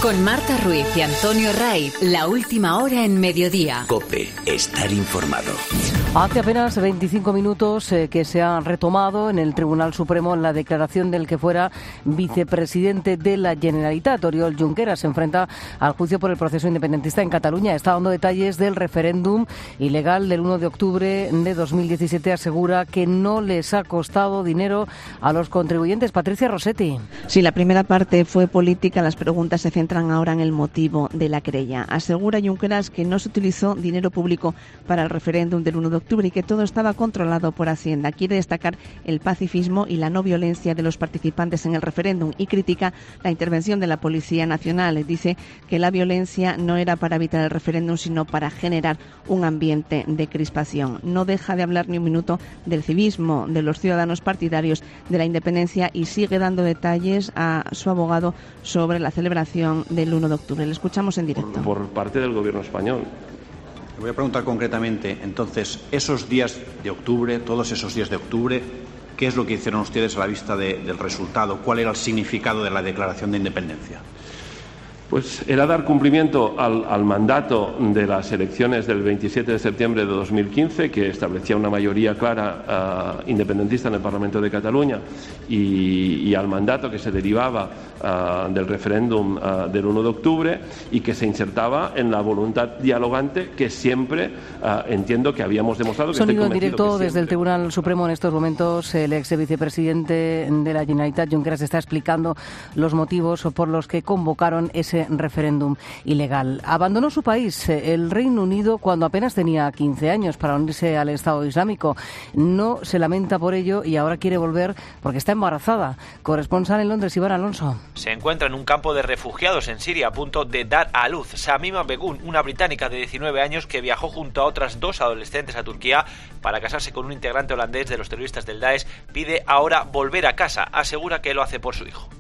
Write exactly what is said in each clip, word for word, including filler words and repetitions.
Con Marta Ruiz y Antonio Raiz, la última hora en Mediodía. COPE, estar informado. Hace apenas veinticinco minutos eh, que se ha retomado en el Tribunal Supremo la declaración del que fuera vicepresidente de la Generalitat. Oriol Junqueras se enfrenta al juicio por el proceso independentista en Cataluña. Está dando detalles del referéndum ilegal del uno de octubre de dos mil diecisiete. Asegura que no les ha costado dinero a los contribuyentes. Patricia Rossetti. Sí, la primera parte fue política. Las preguntas se centran ahora en el motivo de la querella. Asegura Junqueras que no se utilizó dinero público para el referéndum del uno de octubre y que todo estaba controlado por Hacienda. Quiere destacar el pacifismo y la no violencia de los participantes en el referéndum y critica la intervención de la Policía Nacional. Dice que la violencia no era para evitar el referéndum, sino para generar un ambiente de crispación. No deja de hablar ni un minuto del civismo, de los ciudadanos partidarios de la independencia y sigue dando detalles a su abogado sobre la celebración del uno de octubre. Le escuchamos en directo. Por, por parte del Gobierno español. Le voy a preguntar concretamente, entonces, esos días de octubre, todos esos días de octubre, ¿qué es lo que hicieron ustedes a la vista de, del resultado? ¿Cuál era el significado de la declaración de independencia? Pues era dar cumplimiento al, al mandato de las elecciones del veintisiete de septiembre de dos mil quince, que establecía una mayoría clara uh, independentista en el Parlamento de Cataluña, y, y al mandato que se derivaba uh, del referéndum uh, del uno de octubre y que se insertaba en la voluntad dialogante que siempre uh, entiendo que habíamos demostrado. Que Sonido en estoy directo que siempre... desde el Tribunal Supremo en estos momentos. El ex vicepresidente de la Generalitat, Junqueras, está explicando los motivos por los que convocaron ese referéndum ilegal. Abandonó su país, el Reino Unido, cuando apenas tenía quince años para unirse al Estado Islámico. No se lamenta por ello y ahora quiere volver porque está embarazada. Corresponsal en Londres, Iván Alonso. Se encuentra en un campo de refugiados en Siria a punto de dar a luz. Shamima Begum, una británica de diecinueve años que viajó junto a otras dos adolescentes a Turquía para casarse con un integrante holandés de los terroristas del Daesh, pide ahora volver a casa. Asegura que lo hace por su hijo.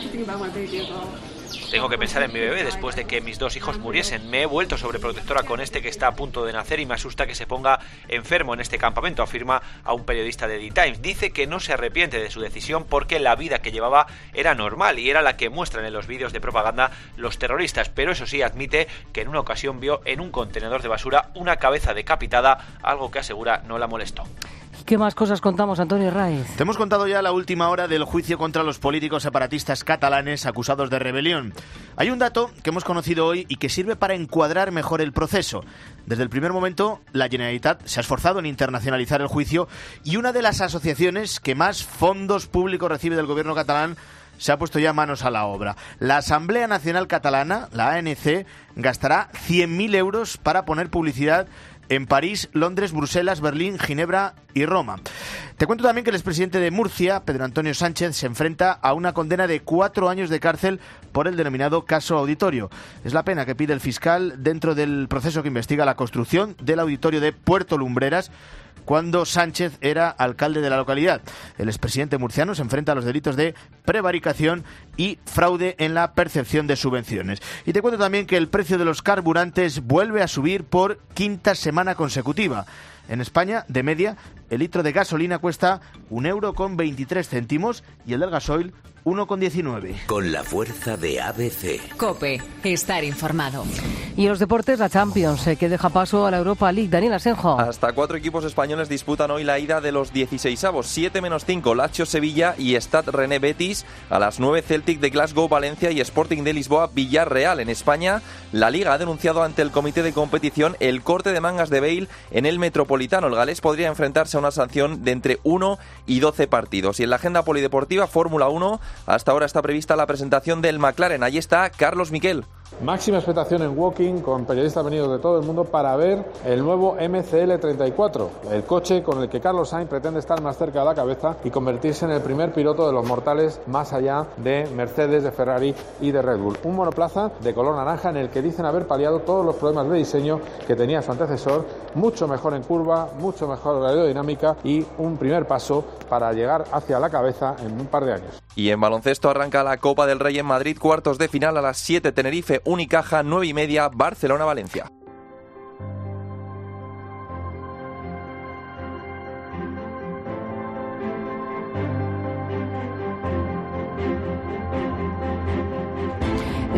Tengo que pensar en mi bebé después de que mis dos hijos muriesen. Me he vuelto sobreprotectora con este que está a punto de nacer y me asusta que se ponga enfermo en este campamento, afirma a un periodista de The Times. Dice que no se arrepiente de su decisión porque la vida que llevaba era normal y era la que muestran en los vídeos de propaganda los terroristas, pero eso sí admite que en una ocasión vio en un contenedor de basura una cabeza decapitada, algo que asegura no la molestó. ¿Qué más cosas contamos, Antonio Raiz? Te hemos contado ya la última hora del juicio contra los políticos separatistas catalanes acusados de rebelión. Hay un dato que hemos conocido hoy y que sirve para encuadrar mejor el proceso. Desde el primer momento, la Generalitat se ha esforzado en internacionalizar el juicio y una de las asociaciones que más fondos públicos recibe del gobierno catalán se ha puesto ya manos a la obra. La Asamblea Nacional Catalana, la A N C, gastará cien mil euros para poner publicidad en París, Londres, Bruselas, Berlín, Ginebra y Roma. Te cuento también que el expresidente de Murcia, Pedro Antonio Sánchez, se enfrenta a una condena de cuatro años de cárcel por el denominado caso auditorio. Es la pena que pide el fiscal dentro del proceso que investiga la construcción del auditorio de Puerto Lumbreras, cuando Sánchez era alcalde de la localidad. El expresidente murciano se enfrenta a los delitos de prevaricación y fraude en la percepción de subvenciones. Y te cuento también que el precio de los carburantes vuelve a subir por quinta semana consecutiva. En España, de media, el litro de gasolina cuesta un euro con veintitrés céntimos y el del gasoil uno con diecinueve. Con la fuerza de A B C. COPE, estar informado. Y en los deportes, la Champions, eh, que deja paso a la Europa League. Daniel Asenjo. Hasta cuatro equipos españoles disputan hoy la ida de los dieciseisavos. siete menos cinco, Lazio Sevilla y Stade René Betis. A las nueve, Celtic de Glasgow Valencia y Sporting de Lisboa Villarreal. En España, la Liga ha denunciado ante el comité de competición el corte de mangas de Bale en el Metropolitano. El galés podría enfrentarse a una sanción de entre uno y doce partidos. Y en la agenda polideportiva, Fórmula uno, hasta ahora está prevista la presentación del McLaren. Allí está Carlos Miquel. Máxima expectación en Woking, con periodistas venidos de todo el mundo para ver el nuevo M C L treinta y cuatro, el coche con el que Carlos Sainz pretende estar más cerca de la cabeza y convertirse en el primer piloto de los mortales más allá de Mercedes, de Ferrari y de Red Bull. Un monoplaza de color naranja en el que dicen haber paliado todos los problemas de diseño que tenía su antecesor, mucho mejor en curva, mucho mejor aerodinámica y un primer paso para llegar hacia la cabeza en un par de años. Y en baloncesto arranca la Copa del Rey en Madrid, cuartos de final a las siete, Tenerife, Unicaja, nueve y media, Barcelona-Valencia.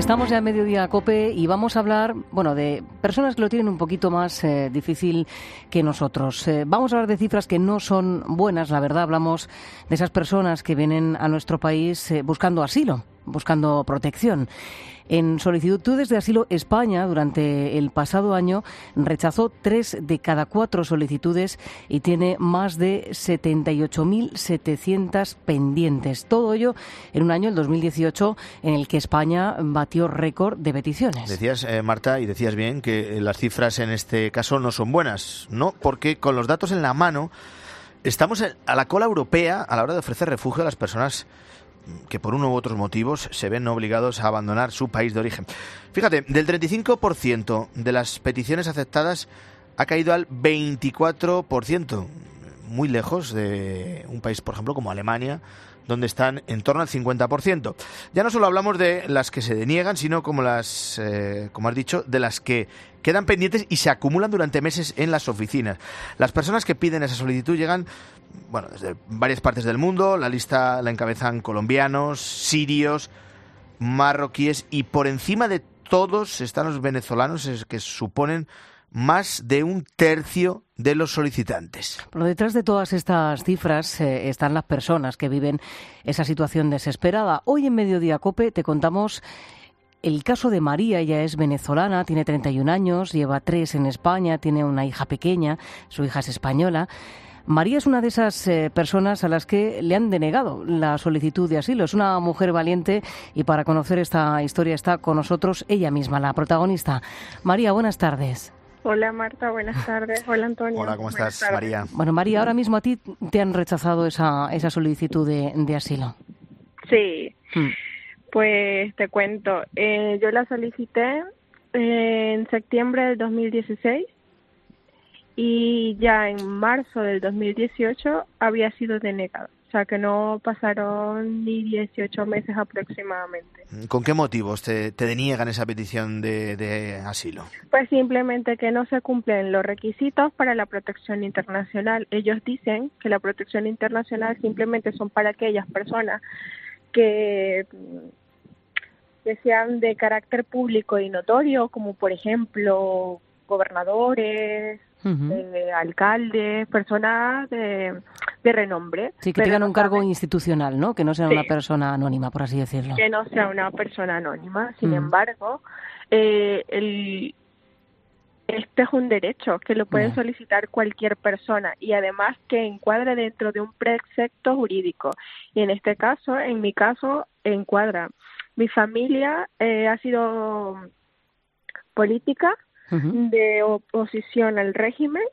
Estamos ya a mediodía COPE y vamos a hablar, bueno, de personas que lo tienen un poquito más eh, difícil que nosotros. Eh, vamos a hablar de cifras que no son buenas, la verdad. Hablamos de esas personas que vienen a nuestro país eh, buscando asilo, buscando protección. En solicitudes de asilo, España, durante el pasado año, rechazó tres de cada cuatro solicitudes y tiene más de setenta y ocho mil setecientos pendientes. Todo ello en un año, el dos mil dieciocho, en el que España batió récord de peticiones. Decías, eh, Marta, y decías bien, que las cifras en este caso no son buenas, ¿no? Porque con los datos en la mano, estamos a la cola europea a la hora de ofrecer refugio a las personas que por uno u otros motivos se ven obligados a abandonar su país de origen. Fíjate, del treinta y cinco por ciento de las peticiones aceptadas ha caído al veinticuatro por ciento, muy lejos de un país, por ejemplo, como Alemania, donde están en torno al cincuenta por ciento. Ya no solo hablamos de las que se deniegan, sino, como las, eh, como has dicho, de las que quedan pendientes y se acumulan durante meses en las oficinas. Las personas que piden esa solicitud llegan, bueno, desde varias partes del mundo. La lista la encabezan colombianos, sirios, marroquíes y por encima de todos están los venezolanos, que suponen más de un tercio de los solicitantes. Pero detrás de todas estas cifras eh, están las personas que viven esa situación desesperada. Hoy en Mediodía COPE te contamos el caso de María. Ella es venezolana, tiene treinta y un años, lleva tres en España, tiene una hija pequeña, su hija es española. María es una de esas eh, personas a las que le han denegado la solicitud de asilo. Es una mujer valiente y para conocer esta historia está con nosotros ella misma, la protagonista. María, buenas tardes. Hola Marta, buenas tardes. Hola Antonio. Hola, ¿cómo estás, María? Bueno, María, ahora mismo a ti te han rechazado esa, esa solicitud de, de asilo. Sí, Hmm. pues te cuento. Eh, yo la solicité eh, en septiembre del dos mil dieciséis y ya en marzo del dos mil dieciocho había sido denegada. O sea, que no pasaron ni dieciocho meses aproximadamente. ¿Con qué motivos te, te deniegan esa petición de, de asilo? Pues simplemente que no se cumplen los requisitos para la protección internacional. Ellos dicen que la protección internacional simplemente son para aquellas personas que, que sean de carácter público y notorio, como por ejemplo gobernadores, Uh-huh. eh, alcaldes, personas de, de renombre. Sí, que pero tengan no un cargo saben- institucional, ¿no? Que no sea Sí. una persona anónima, por así decirlo. que no sea una persona anónima. Sin Mm. embargo, eh, el, este es un derecho que lo puede Ya. solicitar cualquier persona y además que encuadre dentro de un precepto jurídico. Y en este caso, en mi caso, encuadra. Mi familia eh, ha sido política Uh-huh. de oposición al régimen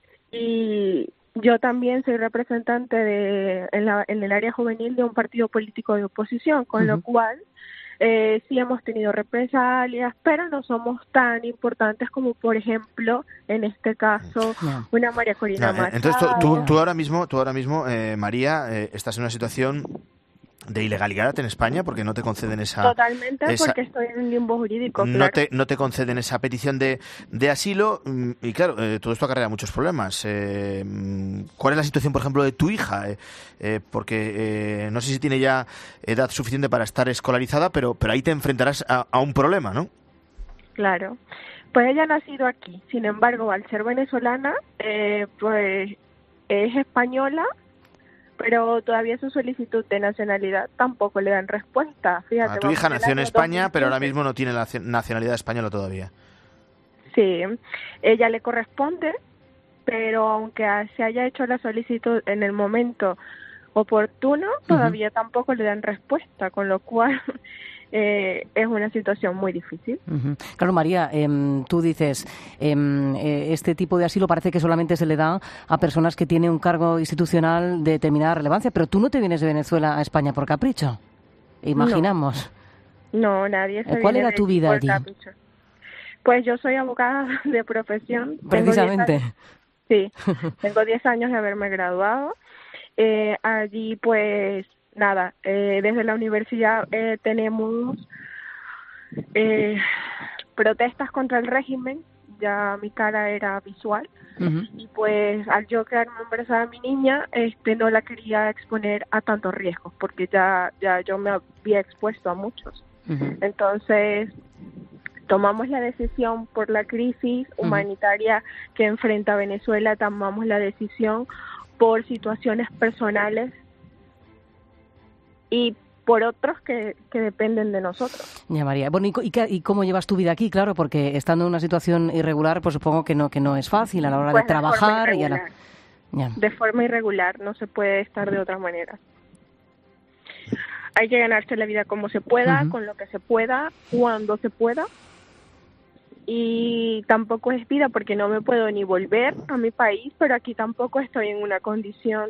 y yo también soy representante de en, la, en el área juvenil de un partido político de oposición, con Ujú. lo cual eh, sí hemos tenido represalias, pero no somos tan importantes como, por ejemplo, en este caso, Ya. una María Corina Ah, eh, Machado. entonces, tú, tú, tú ahora mismo, tú ahora mismo eh, María, eh, estás en una situación de ilegalidad en España porque no te conceden esa... Totalmente, esa- porque estoy en un limbo jurídico, No claro. te, no te conceden esa petición de, de asilo mm, y claro, eh, todo esto acarrea muchos problemas. Eh, mm, ¿Cuál es la situación, por ejemplo, de tu hija? Eh, eh, porque eh, no sé si tiene ya edad suficiente para estar escolarizada, pero, pero ahí te enfrentarás a, a un problema, ¿no? Claro. Pues ella ha nacido aquí. Sin embargo, al ser venezolana, eh, pues es española, pero todavía su solicitud de nacionalidad tampoco le dan respuesta. Fíjate, A tu vamos hija en el nació en año España, pero ahora dos mil quince. mismo no tiene la naci- nacionalidad española todavía. Sí, ella le corresponde, pero aunque se haya hecho la solicitud en el momento oportuno, todavía tampoco le dan respuesta, con lo cual eh, es una situación muy difícil. Ujú. Claro, María, em, tú dices, em, eh, este tipo de asilo parece que solamente se le da a personas que tienen un cargo institucional de determinada relevancia, pero tú no te vienes de Venezuela a España por capricho, imaginamos. No, nadie se ¿Cuál viene era tu de- vida por allí? capricho. Pues yo soy abogada de profesión. Tengo Precisamente. diez años- Sí, tengo diez años de haberme graduado. Eh, allí, pues, nada, eh, desde la universidad eh, tenemos eh, protestas contra el régimen. Ya mi cara era visual. Ujú. Y pues al yo quedarme embarazada de mi niña, este no la quería exponer a tantos riesgos, porque ya, ya yo me había expuesto a muchos. Uh-huh. Entonces, tomamos la decisión por la crisis humanitaria uh-huh. que enfrenta Venezuela, tomamos la decisión por situaciones personales y por otros que, que dependen de nosotros. Ya, María. Bueno, ¿y, y, ¿y cómo llevas tu vida aquí? Claro, porque estando en una situación irregular, pues supongo que no que no es fácil a la hora pues de trabajar. De y a la... ya. De forma irregular, no se puede estar de otra manera. Hay que ganarse la vida como se pueda, uh-huh. con lo que se pueda, cuando se pueda. Y tampoco es vida porque no me puedo ni volver a mi país, pero aquí tampoco estoy en una condición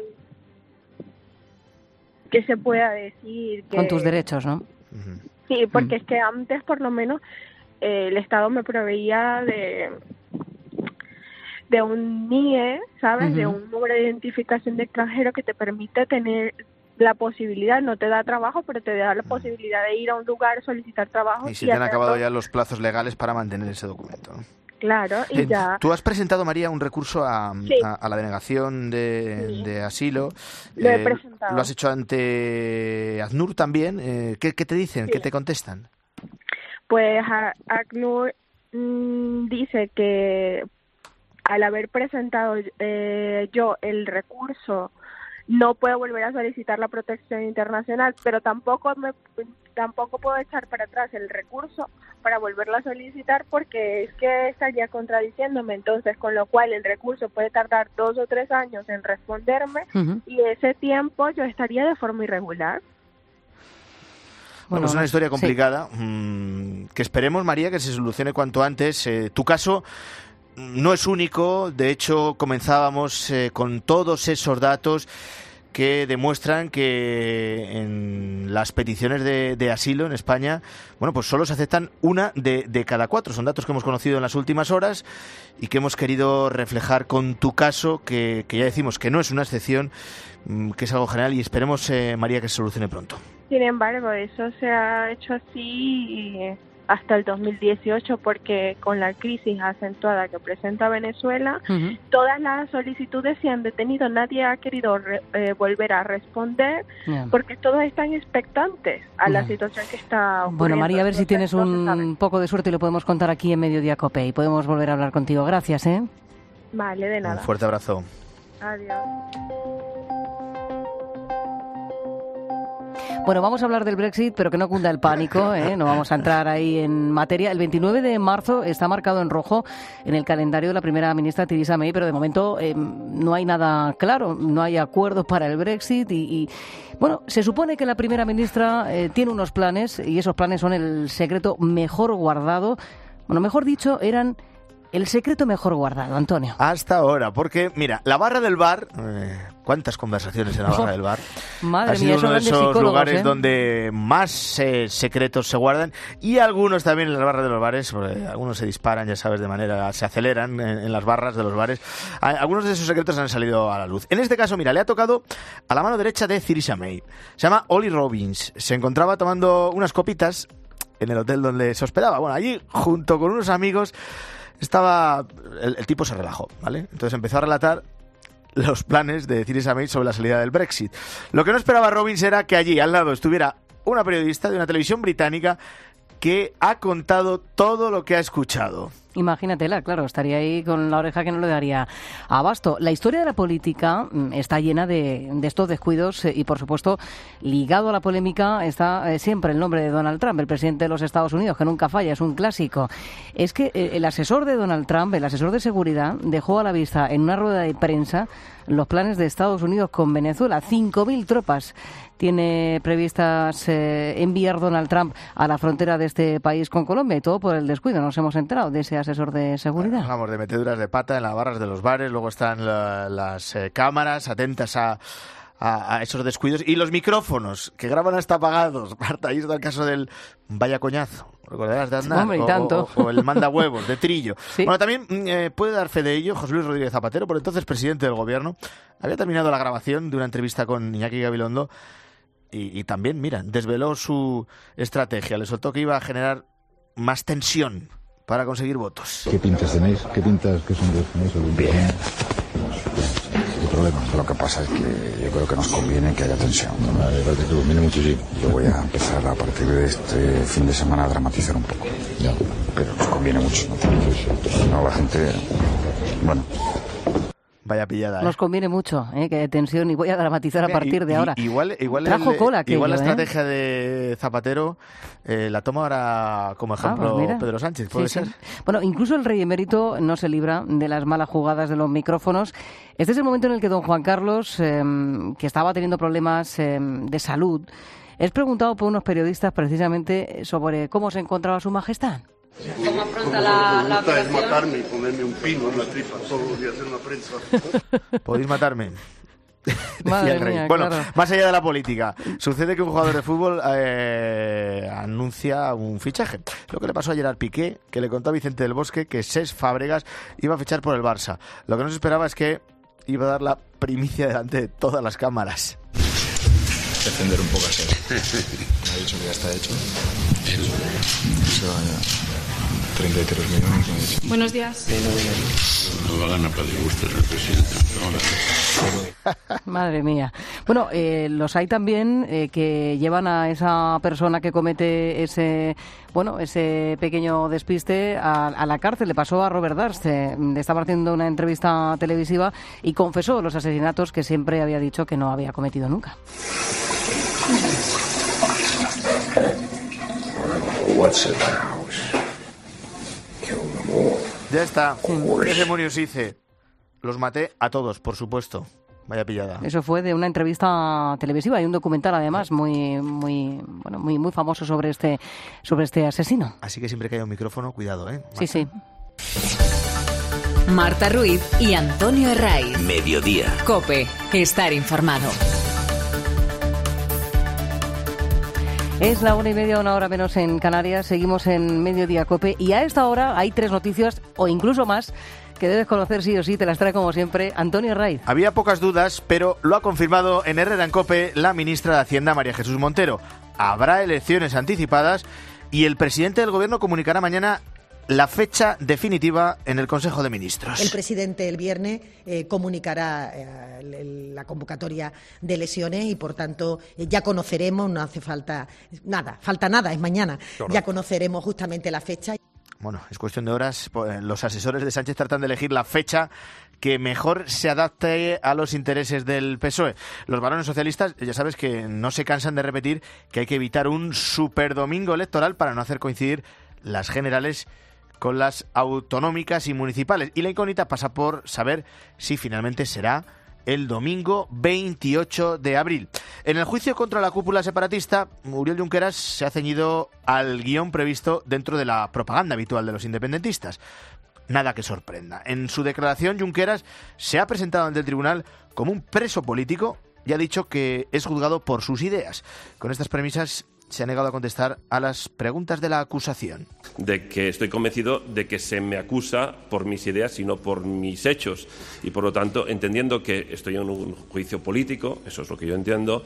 que se pueda decir que... Con tus derechos, ¿no? Sí, porque uh-huh. es que antes por lo menos eh, el Estado me proveía de de un N I E, ¿sabes? Uh-huh. De un número de identificación de extranjero que te permite tener la posibilidad, no te da trabajo, pero te da la posibilidad de ir a un lugar, solicitar trabajo. Y si y te han acabado todo. Ya los plazos legales para mantener ese documento, ¿no? Claro, y eh, ya... Tú has presentado, María, un recurso a, sí. a, a la denegación de, sí. de asilo. Lo eh, he presentado. Lo has hecho ante ACNUR también. Eh, ¿qué, ¿Qué te dicen? Sí. ¿Qué te contestan? Pues ACNUR mmm, dice que al haber presentado eh, yo el recurso no puedo volver a solicitar la protección internacional, pero tampoco me tampoco puedo echar para atrás el recurso para volverlo a solicitar porque es que estaría contradiciéndome, entonces con lo cual el recurso puede tardar dos o tres años en responderme uh-huh. y ese tiempo yo estaría de forma irregular. Bueno, es una historia complicada sí. mmm, que esperemos, María, que se solucione cuanto antes. Eh, tu caso no es único, de hecho comenzábamos eh, con todos esos datos que demuestran que en las peticiones de, de asilo en España, bueno, pues solo se aceptan una de, de cada cuatro. Son datos que hemos conocido en las últimas horas y que hemos querido reflejar con tu caso, que, que ya decimos que no es una excepción, que es algo general y esperemos, eh, María, que se solucione pronto. Sin embargo, eso se ha hecho así hasta el dos mil dieciocho porque con la crisis acentuada que presenta Venezuela, uh-huh. todas las solicitudes se han detenido, nadie ha querido re, eh, volver a responder yeah. porque todos están expectantes a yeah. la situación que está ocurriendo. Bueno, María, a ver si tienes un poco de suerte y lo podemos contar aquí en Mediodía Cope y podemos volver a hablar contigo. Gracias, ¿eh? Vale, de nada. Un fuerte abrazo. Adiós. Bueno, vamos a hablar del Brexit, pero que no cunda el pánico, ¿eh? No vamos a entrar ahí en materia. El veintinueve de marzo está marcado en rojo en el calendario de la primera ministra Theresa May, pero de momento eh, no hay nada claro, no hay acuerdos para el Brexit y, y bueno, se supone que la primera ministra eh, tiene unos planes y esos planes son el secreto mejor guardado, bueno, mejor dicho, eran el secreto mejor guardado, Antonio. Hasta ahora, porque, mira, la barra del bar, eh, ¿cuántas conversaciones en la barra oh, del bar? Madre ha sido mía, uno de esos lugares ¿eh? donde más eh, secretos se guardan y algunos también en las barras de los bares, algunos se disparan, ya sabes, de manera, se aceleran en, en las barras de los bares. Algunos de esos secretos han salido a la luz. En este caso, mira, le ha tocado a la mano derecha de Theresa May. Se llama Holly Robbins. Se encontraba tomando unas copitas en el hotel donde se hospedaba. Bueno, allí, junto con unos amigos, estaba el, el tipo se relajó, ¿vale? Entonces empezó a relatar los planes de Theresa May sobre la salida del Brexit. Lo que no esperaba Robbins era que allí al lado estuviera una periodista de una televisión británica que ha contado todo lo que ha escuchado. Imagínatela, claro, estaría ahí con la oreja que no le daría abasto. La historia de la política está llena de, de estos descuidos y, por supuesto, ligado a la polémica está eh, siempre el nombre de Donald Trump, el presidente de los Estados Unidos, que nunca falla, es un clásico. Es que eh, el asesor de Donald Trump, el asesor de seguridad, dejó a la vista en una rueda de prensa los planes de Estados Unidos con Venezuela. cinco mil tropas tiene previstas eh, enviar Donald Trump a la frontera de este país con Colombia y todo por el descuido. Nos hemos enterado de ese asesor de seguridad. Bueno, vamos, de meteduras de pata en las barras de los bares, luego están la, las eh, cámaras atentas a, a, a esos descuidos y los micrófonos que graban hasta apagados. Marta, ahí está el caso del vaya coñazo. ¿Recordarás de Aznar? Hombre, y tanto. O, o, o el manda huevos de Trillo. ¿Sí? Bueno, también eh, puede dar fe de ello José Luis Rodríguez Zapatero, por entonces presidente del gobierno. Había terminado la grabación de una entrevista con Iñaki Gabilondo y, y también, mira, desveló su estrategia. Le soltó que iba a generar más tensión para conseguir votos. ¿Qué pintas tenéis? ¿Qué pintas que son de tenéis? Bien. problema. Lo que pasa es que yo creo que nos conviene que haya tensión. Me parece que conviene muchísimo. Yo voy a empezar a partir de este fin de semana a dramatizar un poco. Ya. Pero nos conviene mucho. No, la gente... Bueno... Vaya pillada, ¿eh? Nos conviene mucho, ¿eh? Que tensión, y voy a dramatizar a partir de y, ahora. Igual, igual, Trajo el, cola aquello, igual la ¿eh? estrategia de Zapatero eh, la toma ahora como ejemplo ah, pues Pedro Sánchez, ¿puede sí, ser? Sí. Bueno, incluso el rey emérito no se libra de las malas jugadas de los micrófonos. Este es el momento en el que don Juan Carlos, eh, que estaba teniendo problemas eh, de salud, es preguntado por unos periodistas precisamente sobre cómo se encontraba su majestad. ¿Cómo afronta la, la operación? Es matarme y ponerme un pino en la tripa todos los días en la prensa. Podéis matarme. Madre el rey. mía, Bueno, claro. Más allá de la política, sucede que un jugador de fútbol eh, anuncia un fichaje. Lo que le pasó a Gerard Piqué, que le contó a Vicente del Bosque que Cesc Fábregas iba a fichar por el Barça. Lo que no se esperaba es que iba a dar la primicia delante de todas las cámaras. Defender un poco a Cesc. Me ha dicho que ya está hecho. Eso, ya. treinta y tres millones. Buenos días. No va a ganar para disgustos el presidente. Madre mía. Bueno, eh, los hay también eh, que llevan a esa persona que comete ese, bueno, ese pequeño despiste a, a la cárcel. Le pasó a Robert Durst. Eh, le estaba haciendo una entrevista televisiva y confesó los asesinatos que siempre había dicho que no había cometido nunca. What's it house? Ya está. Ese Murius dice: los maté a todos, por supuesto. Vaya pillada. Eso fue de una entrevista televisiva y un documental además muy muy bueno muy muy famoso sobre este sobre este asesino. Así que siempre que haya un micrófono, cuidado, ¿eh? Sí, sí. Marta Ruiz y Antonio Herraiz. Mediodía. COPE. Estar informado. Es la una y media, una hora menos en Canarias. Seguimos en Mediodía COPE y a esta hora hay tres noticias o incluso más que debes conocer sí o sí. Te las trae como siempre Antonio Herraiz. Había pocas dudas, pero lo ha confirmado en Herrera en COPE la ministra de Hacienda, María Jesús Montero. Habrá elecciones anticipadas y el presidente del Gobierno comunicará mañana la fecha definitiva en el Consejo de Ministros. El presidente el viernes eh, comunicará eh, el, la convocatoria de elecciones y, por tanto, eh, ya conoceremos, no hace falta nada, falta nada, es mañana, claro. Ya conoceremos justamente la fecha. Bueno, es cuestión de horas. Los asesores de Sánchez tratan de elegir la fecha que mejor se adapte a los intereses del P S O E. Los varones socialistas, ya sabes que no se cansan de repetir que hay que evitar un superdomingo electoral para no hacer coincidir las generales con las autonómicas y municipales. Y la incógnita pasa por saber si finalmente será el domingo veintiocho de abril. En el juicio contra la cúpula separatista, Oriol Junqueras se ha ceñido al guión previsto dentro de la propaganda habitual de los independentistas. Nada que sorprenda. En su declaración, Junqueras se ha presentado ante el tribunal como un preso político y ha dicho que es juzgado por sus ideas. Con estas premisas se ha negado a contestar a las preguntas de la acusación. De que estoy convencido de que se me acusa por mis ideas y no por mis hechos. Y por lo tanto, entendiendo que estoy en un juicio político, eso es lo que yo entiendo,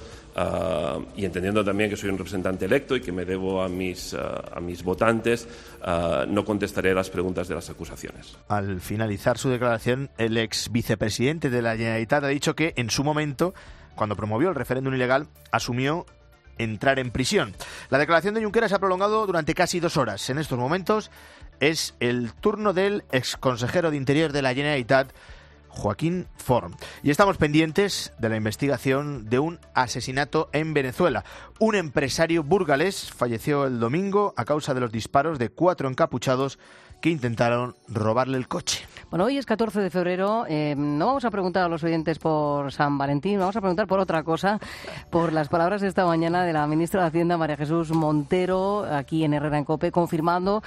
uh, y entendiendo también que soy un representante electo y que me debo a mis, uh, a mis votantes, uh, no contestaré a las preguntas de las acusaciones. Al finalizar su declaración, el ex vicepresidente de la Generalitat ha dicho que en su momento, cuando promovió el referéndum ilegal, asumió entrar en prisión. La declaración de Junqueras se ha prolongado durante casi dos horas. En estos momentos es el turno del exconsejero de Interior de la Generalitat, Joaquín Forn. Y estamos pendientes de la investigación de un asesinato en Venezuela. Un empresario burgalés falleció el domingo a causa de los disparos de cuatro encapuchados que intentaron robarle el coche. Bueno, hoy es catorce de febrero, eh, no vamos a preguntar a los oyentes por San Valentín, vamos a preguntar por otra cosa, por las palabras de esta mañana de la ministra de Hacienda, María Jesús Montero, aquí en Herrera en COPE, confirmando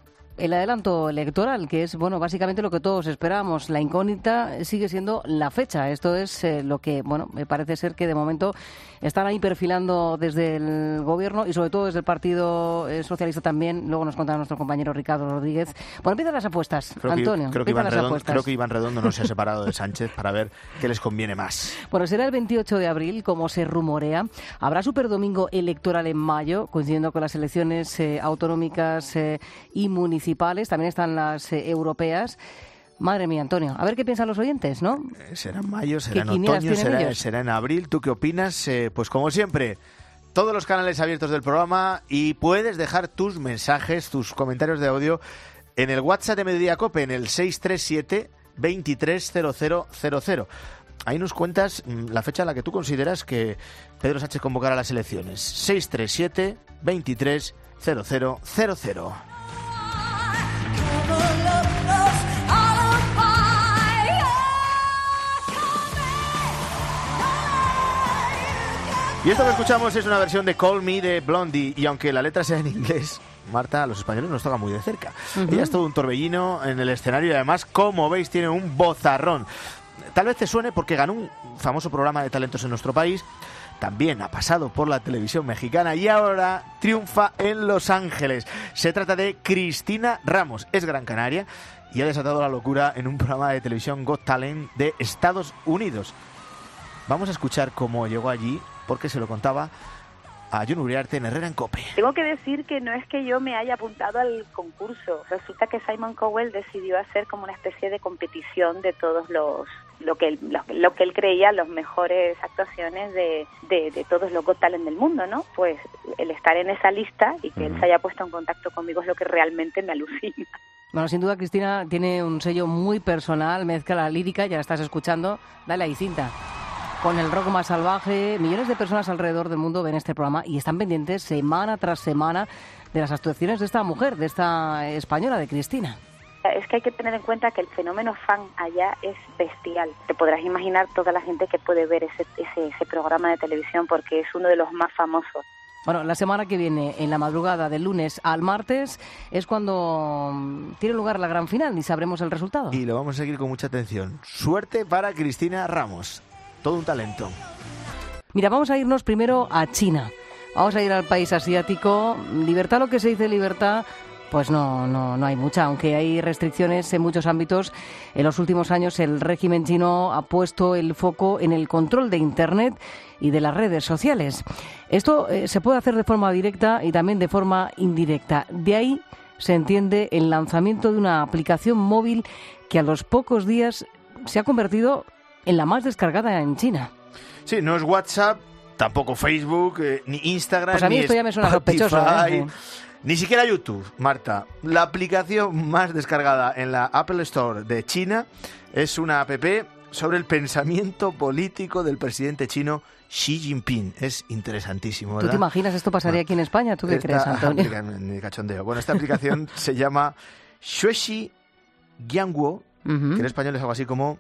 el adelanto electoral, que es, bueno, básicamente lo que todos esperamos. La incógnita sigue siendo la fecha. Esto es eh, lo que, bueno, me parece ser que de momento están ahí perfilando desde el Gobierno y sobre todo desde el Partido eh, Socialista también. Luego nos contará nuestro compañero Ricardo Rodríguez. Bueno, empiezan las apuestas, creo Antonio. Que, creo, que Iván las Redondo, apuestas. creo que Iván Redondo no se ha separado de Sánchez para ver qué les conviene más. Bueno, será el veintiocho de abril, como se rumorea. Habrá superdomingo electoral en mayo, coincidiendo con las elecciones eh, autonómicas eh, y municipales. También están las eh, europeas. Madre mía, Antonio. A ver qué piensan los oyentes, ¿no? Eh, será en mayo, será en otoño, será, será en abril. ¿Tú qué opinas? Eh, pues como siempre, todos los canales abiertos del programa y puedes dejar tus mensajes, tus comentarios de audio en el WhatsApp de Mediodía Cope, en el seis tres siete, veintitrés, cero cero cero cero. Ahí nos cuentas la fecha en la que tú consideras que Pedro Sánchez convocará las elecciones. seis tres siete, veintitrés, cero cero cero cero. Y esto que escuchamos es una versión de Call Me de Blondie, y aunque la letra sea en inglés, Marta, a los españoles nos toca muy de cerca. Uh-huh. Ella es todo un torbellino en el escenario y además, como veis, tiene un vozarrón. Tal vez te suene porque ganó un famoso programa de talentos en nuestro país, también ha pasado por la televisión mexicana y ahora triunfa en Los Ángeles. Se trata de Cristina Ramos, es gran canaria y ha desatado la locura en un programa de televisión Got Talent de Estados Unidos. Vamos a escuchar cómo llegó allí, porque se lo contaba a Jon Uriarte en Herrera en COPE. Tengo que decir que no es que yo me haya apuntado al concurso. Resulta que Simon Cowell decidió hacer como una especie de competición de todos los lo que él, lo, lo que él creía las mejores actuaciones de, de, de todos los Got Talent del mundo, ¿no? Pues el estar en esa lista y que uh-huh. él se haya puesto en contacto conmigo es lo que realmente me alucina. Bueno, sin duda Cristina tiene un sello muy personal, mezcla la lírica, ya la estás escuchando, dale ahí cinta. Con el rock más salvaje, millones de personas alrededor del mundo ven este programa y están pendientes semana tras semana de las actuaciones de esta mujer, de esta española, de Cristina. Es que hay que tener en cuenta que el fenómeno fan allá es bestial. Te podrás imaginar toda la gente que puede ver ese, ese, ese programa de televisión porque es uno de los más famosos. Bueno, la semana que viene, en la madrugada del lunes al martes, es cuando tiene lugar la gran final y sabremos el resultado. Y lo vamos a seguir con mucha atención. Suerte para Cristina Ramos. Todo un talento. Mira, vamos a irnos primero a China. Vamos a ir al país asiático. Libertad, lo que se dice libertad, pues no, no, no hay mucha. Aunque hay restricciones en muchos ámbitos, en los últimos años el régimen chino ha puesto el foco en el control de Internet y de las redes sociales. Esto eh, se puede hacer de forma directa y también de forma indirecta. De ahí se entiende el lanzamiento de una aplicación móvil que a los pocos días se ha convertido en la más descargada en China. Sí, no es WhatsApp, tampoco Facebook, eh, ni Instagram, pues a mí ni esto ya me suena sospechoso, ¿eh? Ni siquiera YouTube, Marta. La aplicación más descargada en la Apple Store de China es una app sobre el pensamiento político del presidente chino Xi Jinping. Es interesantísimo, ¿verdad? ¿Tú te imaginas esto pasaría aquí en España? ¿Tú qué esta, crees, Antonio? Ni cachondeo. Bueno, esta aplicación se llama Shueshi Jianguo, uh-huh. que en español es algo así como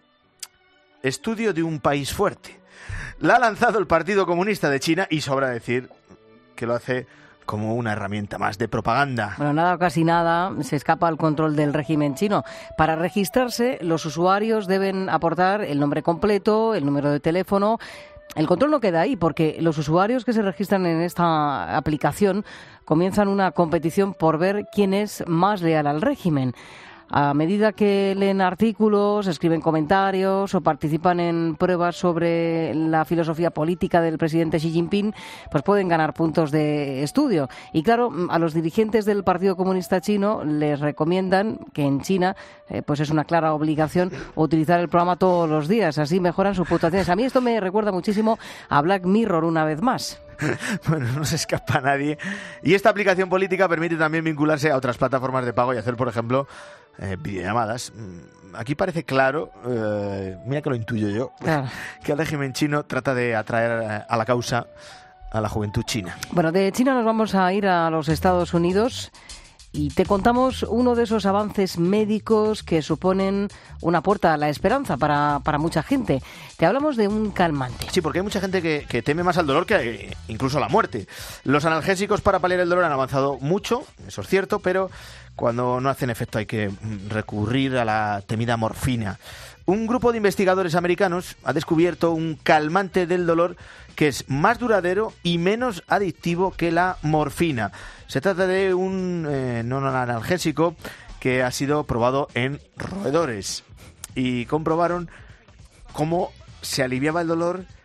Estudio de un país fuerte. La ha lanzado el Partido Comunista de China y sobra decir que lo hace como una herramienta más de propaganda. Bueno, nada o casi nada se escapa al control del régimen chino. Para registrarse, los usuarios deben aportar el nombre completo, el número de teléfono. El control no queda ahí, porque los usuarios que se registran en esta aplicación comienzan una competición por ver quién es más leal al régimen. A medida que leen artículos, escriben comentarios o participan en pruebas sobre la filosofía política del presidente Xi Jinping, pues pueden ganar puntos de estudio. Y claro, a los dirigentes del Partido Comunista Chino les recomiendan que en China eh, pues es una clara obligación utilizar el programa todos los días, así mejoran sus puntuaciones. A mí esto me recuerda muchísimo a Black Mirror una vez más. Bueno, no se escapa a nadie. Y esta aplicación política permite también vincularse a otras plataformas de pago y hacer, por ejemplo, eh, videollamadas. Aquí parece claro, eh, mira que lo intuyo yo, claro, que el régimen chino trata de atraer a la causa a la juventud china. Bueno, de China nos vamos a ir a los Estados Unidos. Y te contamos uno de esos avances médicos que suponen una puerta a la esperanza para, para mucha gente. Te hablamos de un calmante. Sí, porque hay mucha gente que, que teme más al dolor que incluso a la muerte. Los analgésicos para paliar el dolor han avanzado mucho, eso es cierto, pero cuando no hacen efecto hay que recurrir a la temida morfina. Un grupo de investigadores americanos ha descubierto un calmante del dolor que es más duradero y menos adictivo que la morfina. Se trata de un eh, no analgésico que ha sido probado en roedores y comprobaron cómo se aliviaba el dolor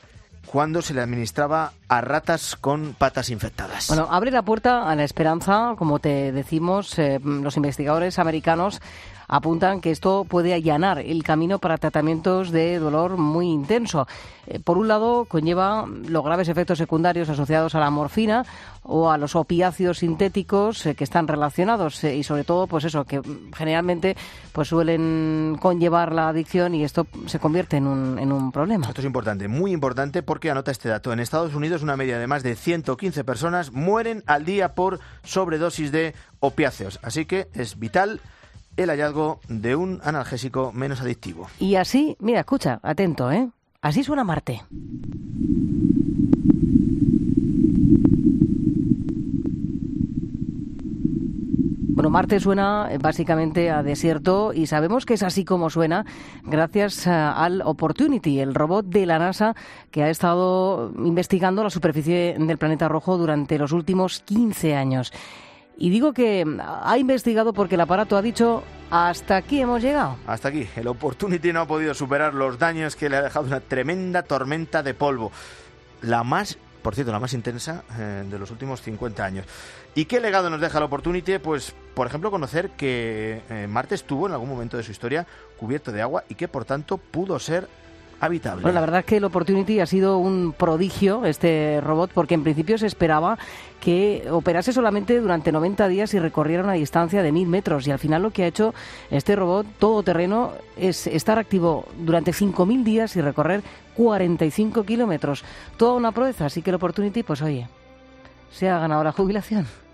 cuando se le administraba a ratas con patas infectadas. Bueno, abre la puerta a la esperanza, como te decimos, eh, los investigadores americanos apuntan que esto puede allanar el camino para tratamientos de dolor muy intenso. Eh, por un lado, conlleva los graves efectos secundarios asociados a la morfina o a los opiáceos sintéticos eh, que están relacionados eh, y sobre todo, pues eso, que generalmente pues suelen conllevar la adicción y esto se convierte en un, en un problema. Esto es importante, muy importante, porque anota este dato. En Estados Unidos, una media de más de ciento quince personas mueren al día por sobredosis de opiáceos. Así que es vital el hallazgo de un analgésico menos adictivo. Y así, mira, escucha, atento, ¿eh? Así suena Marte. Bueno, Marte suena básicamente a desierto y sabemos que es así como suena gracias al Opportunity, el robot de la NASA que ha estado investigando la superficie del planeta rojo durante los últimos quince años. Y digo que ha investigado porque el aparato ha dicho: hasta aquí hemos llegado. Hasta aquí. El Opportunity no ha podido superar los daños que le ha dejado una tremenda tormenta de polvo. La más, por cierto, la más intensa eh, de los últimos cincuenta años. ¿Y qué legado nos deja el Opportunity? Pues, por ejemplo, conocer que eh, Marte estuvo en algún momento de su historia cubierto de agua y que, por tanto, pudo ser habitable. Bueno, la verdad es que el Opportunity ha sido un prodigio, este robot, porque en principio se esperaba que operase solamente durante noventa días y recorriera una distancia de mil metros. Y al final lo que ha hecho este robot todoterreno es estar activo durante cinco mil días y recorrer cuarenta y cinco kilómetros. Toda una proeza, así que el Opportunity, pues oye, se ha ganado la jubilación.